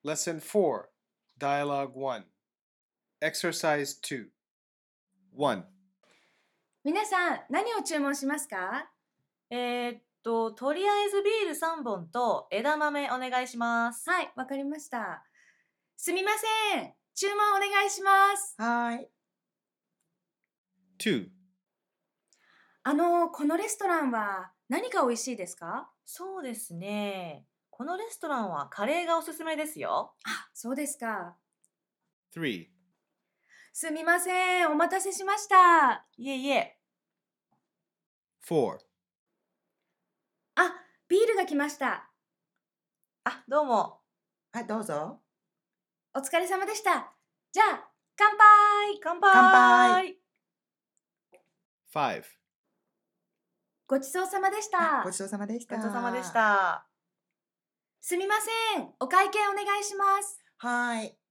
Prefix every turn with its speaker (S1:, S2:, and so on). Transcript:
S1: Lesson 4, Dialogue 1. Exercise 2. 1.
S2: 皆さん、何を注文しますか？
S3: とりあえずビール3本と枝豆お願いします。
S2: はい、わかりました。すみません。注文お願いします。
S4: はい。
S1: 2.
S2: このレストランは何が美味しいですか？
S3: そうですね。このレストランはカレーがおすすめですよ。
S2: あ、そうですか。
S1: 3.
S2: すみません。お待たせしました。
S3: いえいえ。
S1: 4.
S2: あ、ビールが来ました。
S3: あ、どうも。
S4: はい、どうぞ。
S2: お疲れ様でした。じゃあ、乾杯。
S3: 乾杯。
S4: 乾杯。
S1: 5.
S2: ごちそうさまでした
S4: ご。ちそうさまでした。
S3: ごちそうさまでし。た。
S2: すみません。お会計お願いします。
S4: はい。